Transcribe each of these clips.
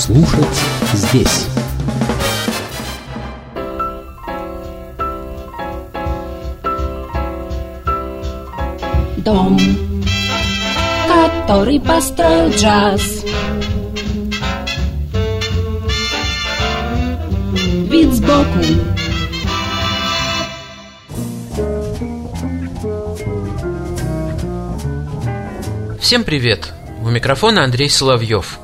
Слушать здесь. Дом, который построил джаз. Вид сбоку. Всем привет! У микрофона Андрей Соловьев.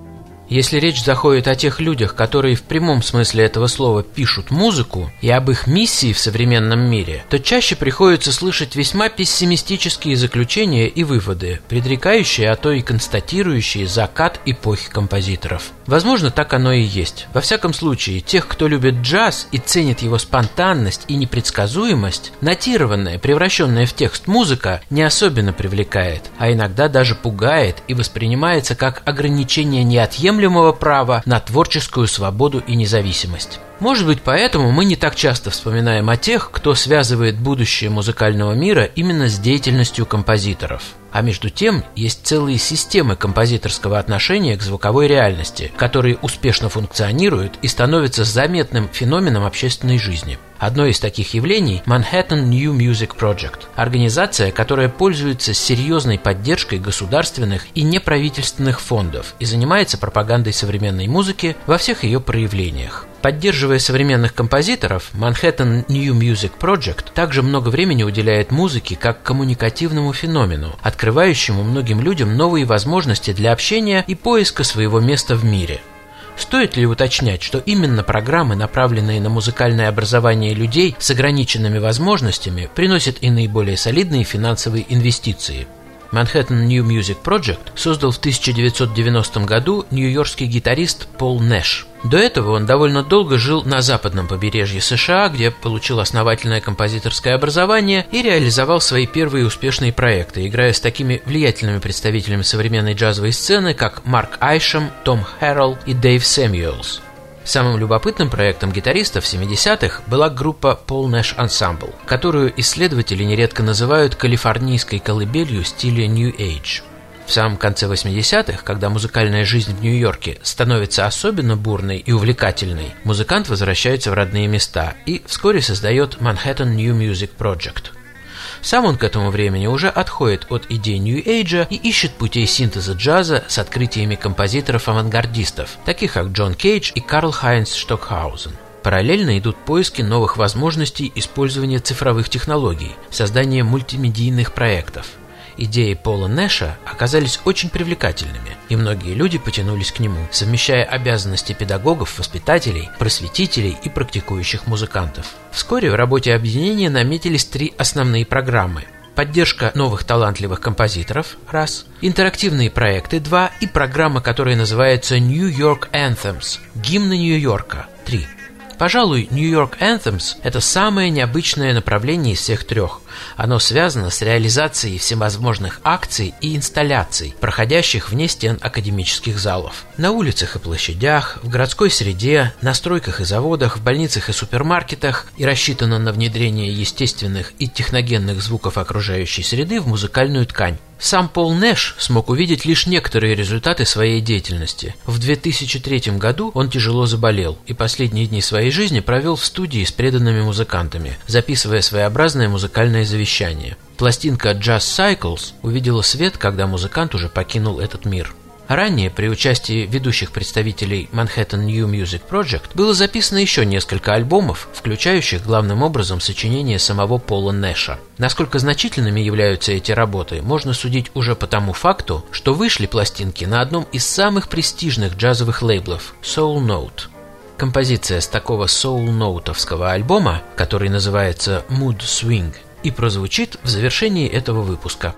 Если речь заходит о тех людях, которые в прямом смысле этого слова пишут музыку, и об их миссии в современном мире, то чаще приходится слышать весьма пессимистические заключения и выводы, предрекающие, а то и констатирующие закат эпохи композиторов. Возможно, так оно и есть. Во всяком случае, тех, кто любит джаз и ценит его спонтанность и непредсказуемость, нотированная, превращенная в текст музыка не особенно привлекает, а иногда даже пугает и воспринимается как ограничение неотъемлемого права на творческую свободу и независимость. Может быть, поэтому мы не так часто вспоминаем о тех, кто связывает будущее музыкального мира именно с деятельностью композиторов. А между тем, есть целые системы композиторского отношения к звуковой реальности, которые успешно функционируют и становятся заметным феноменом общественной жизни. Одно из таких явлений – Manhattan New Music Project – организация, которая пользуется серьезной поддержкой государственных и неправительственных фондов и занимается пропагандой современной музыки во всех ее проявлениях. Поддерживая современных композиторов, Manhattan New Music Project также много времени уделяет музыке как коммуникативному феномену, открывающему многим людям новые возможности для общения и поиска своего места в мире. Стоит ли уточнять, что именно программы, направленные на музыкальное образование людей с ограниченными возможностями, приносят и наиболее солидные финансовые инвестиции? Manhattan New Music Project создал в 1990 году нью-йоркский гитарист Пол Нэш. До этого он довольно долго жил на западном побережье США, где получил основательное композиторское образование и реализовал свои первые успешные проекты, играя с такими влиятельными представителями современной джазовой сцены, как Марк Айшем, Том Хэрролл и Дэйв Сэмюэлс. Самым любопытным проектом гитариста в 70-х была группа Paul Nash Ensemble, которую исследователи нередко называют калифорнийской колыбелью стиля New Age. В самом конце 80-х, когда музыкальная жизнь в Нью-Йорке становится особенно бурной и увлекательной, музыкант возвращается в родные места и вскоре создает Manhattan New Music Project. Сам он к этому времени уже отходит от идей Нью-Эйджа и ищет путей синтеза джаза с открытиями композиторов-авангардистов, таких как Джон Кейдж и Карл-Хайнц Штокхаузен. Параллельно идут поиски новых возможностей использования цифровых технологий, создания мультимедийных проектов. Идеи Пола Нэша оказались очень привлекательными, и многие люди потянулись к нему, совмещая обязанности педагогов, воспитателей, просветителей и практикующих музыкантов. Вскоре в работе объединения наметились 3 основные программы: поддержка новых талантливых композиторов – раз, интерактивные проекты – 2 и программа, которая называется New York Anthems – гимны Нью-Йорка – 3. Пожалуй, New York Anthems – это самое необычное направление из всех 3. Оно связано с реализацией всевозможных акций и инсталляций, проходящих вне стен академических залов. На улицах и площадях, в городской среде, на стройках и заводах, в больницах и супермаркетах, и рассчитано на внедрение естественных и техногенных звуков окружающей среды в музыкальную ткань. Сам Пол Нэш смог увидеть лишь некоторые результаты своей деятельности. В 2003 году он тяжело заболел и последние дни своей жизни провел в студии с преданными музыкантами, записывая своеобразное музыкальное завещание. Пластинка Jazz Cycles увидела свет, когда музыкант уже покинул этот мир. Ранее при участии ведущих представителей Manhattan New Music Project было записано еще несколько альбомов, включающих главным образом сочинения самого Пола Нэша. Насколько значительными являются эти работы, можно судить уже по тому факту, что вышли пластинки на одном из самых престижных джазовых лейблов – Soul Note. Композиция с такого соул-ноутовского альбома, который называется Mood Swing, и прозвучит в завершении этого выпуска.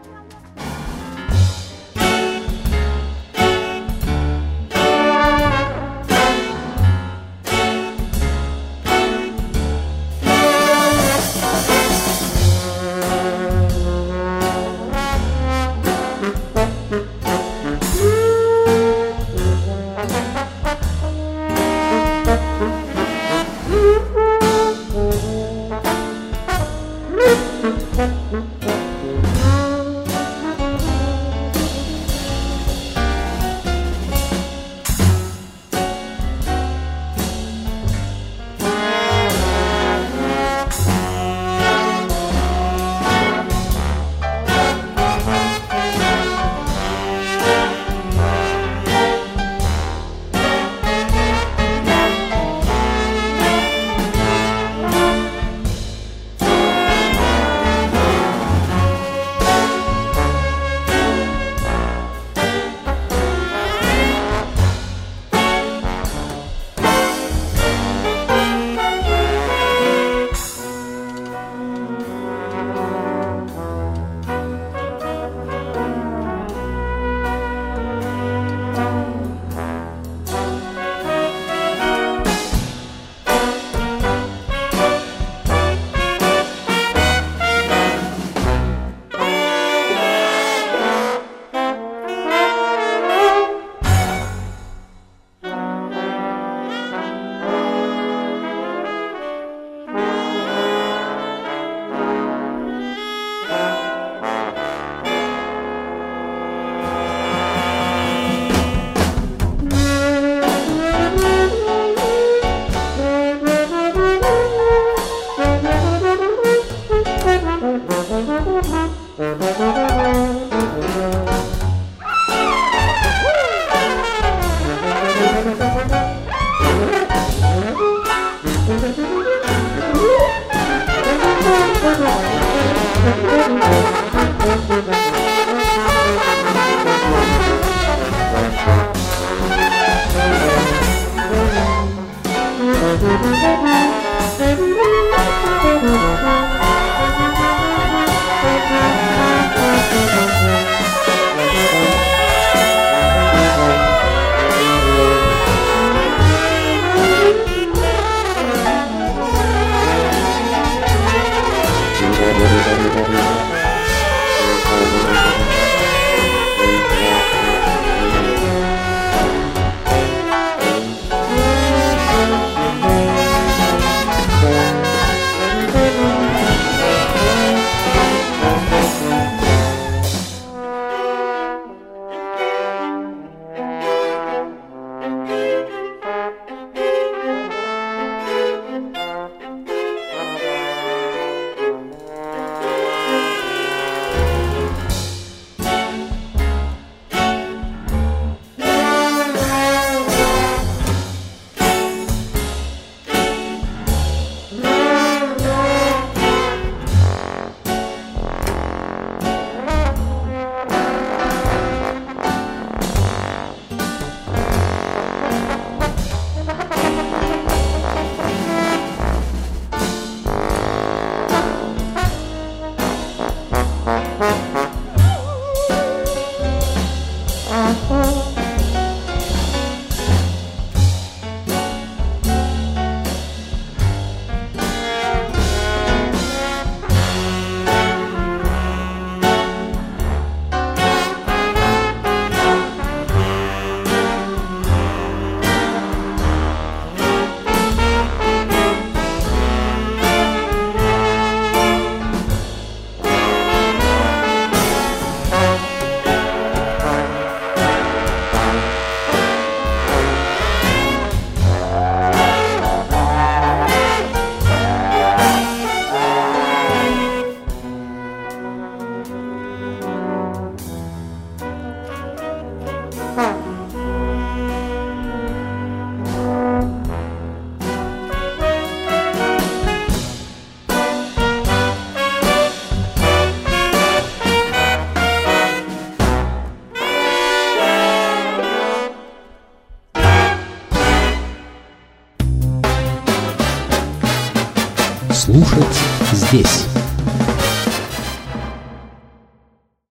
Слушать здесь.